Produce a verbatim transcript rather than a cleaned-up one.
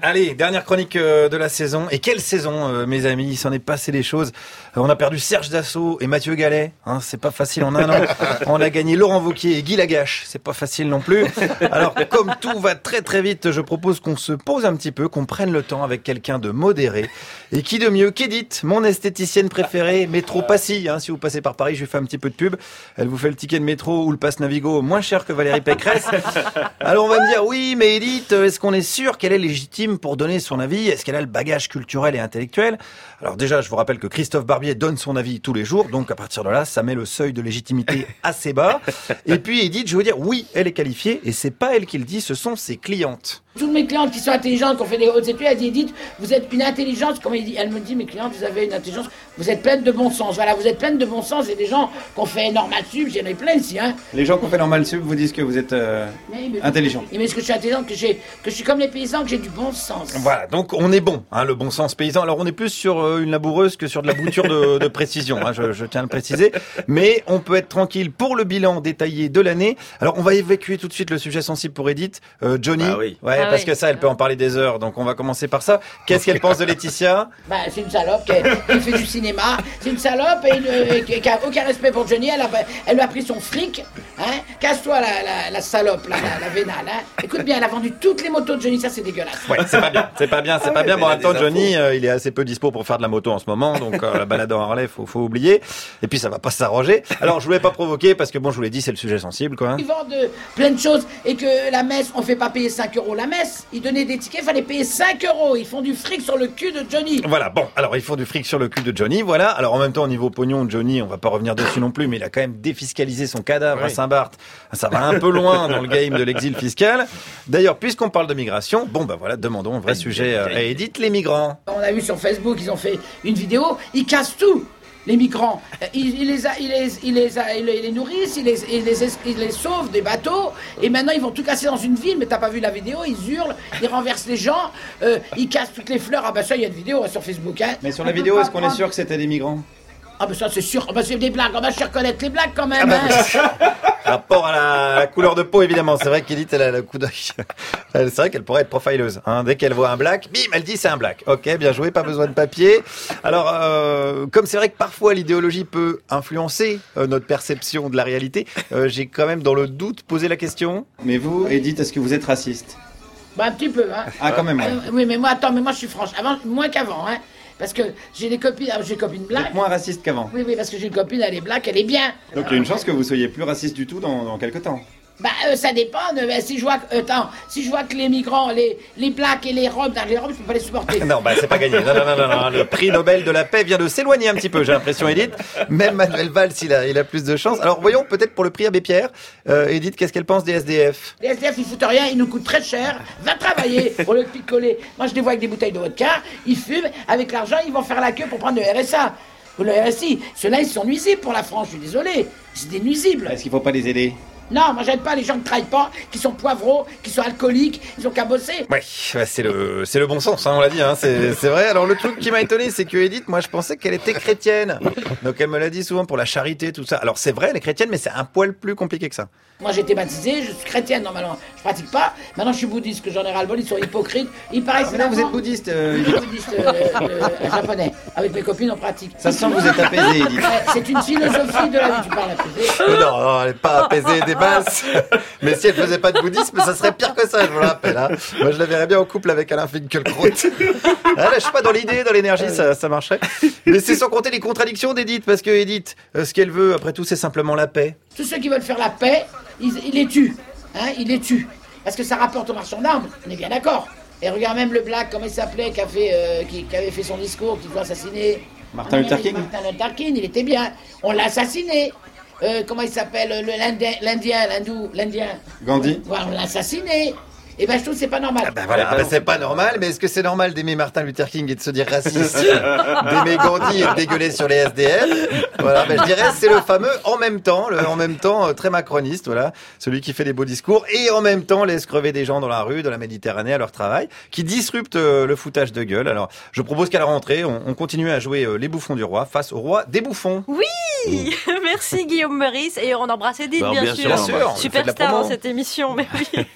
Allez, dernière chronique euh, de la saison. Et quelle saison, euh, mes amis, il s'en est passé des choses. Euh, on a perdu Serge Dassault et Mathieu Gallet. Hein, c'est pas facile en un an. On a gagné Laurent Wauquiez et Guy Lagache. C'est pas facile non plus. Alors, comme tout va très très vite, je propose qu'on se pose un petit peu, qu'on prenne le temps avec quelqu'un de modéré. Et qui de mieux qu'Edith, mon esthéticienne préférée, métro Passy. Hein, si vous passez par Paris, je lui fais un petit peu de pub. Elle vous fait le ticket de métro ou le pass Navigo moins cher que Valérie Pécresse. Alors on va me dire, oui, mais Edith, est-ce qu'on est sûr qu'elle est légitime pour donner son avis? Est-ce qu'elle a le bagage culturel et intellectuel? Alors déjà, je vous rappelle que Christophe Barbier donne son avis tous les jours, donc à partir de là, ça met le seuil de légitimité assez bas. Et puis Edith, je veux dire, oui, elle est qualifiée, et c'est pas elle qui le dit, ce sont ses clientes. Toutes mes clientes qui sont intelligentes, qui ont fait des hautes études, elles disent, Edith, vous êtes une intelligence, comme elle, dit, elle me dit, mes clientes, vous avez une intelligence, vous êtes pleine de bon sens. Voilà, vous êtes pleine de bon sens, et des gens qui ont fait normal sup, j'en ai plein ici, hein. Les gens qui ont fait normal sup vous disent que vous êtes euh, mais, mais, intelligent. Mais est-ce que je suis intelligent, que, j'ai, que je suis comme les paysans, que j'ai du bon sens? Voilà, donc on est bon, hein, le bon sens paysan. Alors on est plus sur euh, une laboureuse que sur de la bouture de, de précision, hein, je, je tiens à le préciser. Mais on peut être tranquille pour le bilan détaillé de l'année. Alors on va évacuer tout de suite le sujet sensible pour Edith. Euh, Johnny, ah oui. ouais, ah parce oui. que ça, elle peut en parler des heures, donc on va commencer par ça. Qu'est-ce qu'elle pense de Laetitia? Bah, c'est une salope qui, qui fait du cinéma. C'est une salope et, une, et qui, qui a aucun respect pour Johnny. Elle, a, elle lui a pris son fric. Hein. Casse-toi la, la, la salope, la, la, la vénale. Hein. Écoute bien, elle a vendu toutes les motos de Johnny. Ça, c'est dégueulasse. Ouais, c'est pas bien. C'est pas bien. C'est Ah pas ouais, bien. Bon, en mais même temps, des Johnny, euh, il est assez peu dispo pour faire de la moto en ce moment, donc euh, la balade en Harley, faut, faut oublier. Et puis ça va pas s'arranger. Alors, je voulais pas provoquer parce que bon, je vous l'ai dit, c'est le sujet sensible, quoi. Hein. Ils vendent euh, plein de choses et que la messe, on fait pas payer cinq euros la messe. Ils donnaient des tickets, il fallait payer cinq euros. Ils font du fric sur le cul de Johnny. Voilà, bon, alors ils font du fric sur le cul de Johnny, voilà. Alors en même temps, au niveau pognon, Johnny, on va pas revenir dessus non plus, mais il a quand même défiscalisé son cadavre oui. à Saint-Barth. Ça va un peu loin dans le game de l'exil fiscal. D'ailleurs, puisqu'on parle de migration, bon bah voilà, demandons un vrai sujet à Edith, les migrants. On a vu sur Facebook, ils ont fait une vidéo, ils cassent tout. Les migrants, ils, ils, les, a, ils, les, ils, les, a, ils les nourrissent, ils les, ils, les, ils les sauvent des bateaux, et maintenant ils vont tout casser dans une ville, mais t'as pas vu la vidéo, ils hurlent, ils renversent les gens, euh, ils cassent toutes les fleurs. Ah bah ça, il y a une vidéo sur Facebook. Hein. Mais sur la vidéo, est-ce qu'on est sûr que c'était des migrants? Ah bah ça c'est sûr, ah bah c'est des blagues, ah bah je sais reconnaître les blagues quand même. Ah bah, hein. Rapport à la, la couleur de peau, évidemment. C'est vrai qu'Edith, elle a le coup d'œil. C'est vrai qu'elle pourrait être profileuse. Hein. Dès qu'elle voit un black, bim, elle dit c'est un black. Ok, bien joué, pas besoin de papier. Alors, euh, comme c'est vrai que parfois l'idéologie peut influencer euh, notre perception de la réalité, euh, j'ai quand même dans le doute posé la question. Mais vous, Edith, est-ce que vous êtes raciste? Bah un petit peu, hein. Ah, quand même, ouais. Euh, oui, mais moi, attends, mais moi je suis franche, avant, moins qu'avant, hein. Parce que j'ai des copines, ah, j'ai une copine Vous black. êtes moins raciste qu'avant. Oui, oui, parce que j'ai une copine, elle est black, elle est bien. Donc il y a une chance que vous soyez plus raciste du tout dans, dans quelques temps. Bah, euh, ça dépend. De, bah, si je vois que, euh, attends, si je vois que les migrants, les, les blacks et les robes, dans les robes, je peux pas les supporter. Non, bah c'est pas gagné. Non, non, non, non, non. Le prix Nobel de la paix vient de s'éloigner un petit peu, j'ai l'impression, Edith. Même Manuel Valls, il a, il a plus de chance. Alors voyons peut-être pour le prix Abbé Pierre. Euh, Edith, qu'est-ce qu'elle pense des S D F? Les S D F, ils foutent rien, ils nous coûtent très cher. Va travailler au lieu de picoler. Moi, je les vois avec des bouteilles de vodka, ils fument. Avec l'argent, ils vont faire la queue pour prendre le R S A. Ou le R S I. Ceux-là, ils sont nuisibles pour la France, je suis désolé. C'est des nuisibles. Est-ce qu'il faut pas les aider? Non, moi j'aide pas les gens qui travaillent pas, qui sont poivreaux, qui sont alcooliques, ils ont qu'à bosser. Ouais, bah, c'est le, c'est le bon sens, hein, on l'a dit, hein, c'est, c'est vrai. Alors le truc qui m'a étonné, c'est que Edith, moi je pensais qu'elle était chrétienne. Donc elle me l'a dit souvent pour la charité, tout ça. Alors c'est vrai, elle est chrétienne, mais c'est un poil plus compliqué que ça. Moi j'ai été baptisé, je suis chrétienne normalement, je pratique pas. Maintenant je suis bouddhiste, que j'en ai ras-le-bol, ils sont hypocrites. Il paraît que Mais là, vous êtes bouddhiste. Euh, Je suis bouddhiste euh, euh, japonais. Avec mes copines on pratique. Ça se sent que vous êtes apaisé, Edith. Ouais, c'est une philosophie de la vie, tu parles apaisé. Euh, non, non, elle n'est pas apaisée des masses. Mais si elle faisait pas de bouddhisme, ça serait pire que ça, je vous le rappelle. Hein. Moi je la verrais bien en couple avec Alain Finkielkraut. Ah, là, je suis pas dans l'idée, dans l'énergie, ça, ça marcherait. Mais c'est sans compter les contradictions d'Edith, parce que Edith, euh, ce qu'elle veut, après tout, c'est simplement la paix. Tous ceux qui veulent faire la paix, ils, ils les tuent. Hein, ils les tuent. Parce que ça rapporte aux marchands d'armes, on est bien d'accord. Et regarde même le black, comment il s'appelait, qui, a fait, euh, qui, qui avait fait son discours, qui doit assassiner. Martin Luther King. Martin Luther King, il était bien. On l'a assassiné. Euh, comment il s'appelle, le- l'Indien, l'Indien, l'Hindou, l'Indien. Gandhi. Voilà, on l'a assassiné. Et ben je trouve que c'est pas normal. Ah bah voilà, ah bah c'est pas normal, mais est-ce que c'est normal d'aimer Martin Luther King et de se dire raciste, d'aimer Gandhi et de dégueuler sur les S D F? Voilà, bah je dirais c'est le fameux en même temps, le en même temps euh, très macroniste, voilà, celui qui fait des beaux discours et en même temps laisse crever des gens dans la rue, dans la Méditerranée à leur travail, qui disrupte euh, le foutage de gueule. Alors, je propose qu'à la rentrée, on, on continue à jouer euh, les bouffons du roi face au roi des bouffons. Oui, merci Guillaume Meurice et on embrasse Edith, Bah, bien, bien sûr, sûr, bien sûr, on fait de la superstar promo. dans cette émission, mais oui.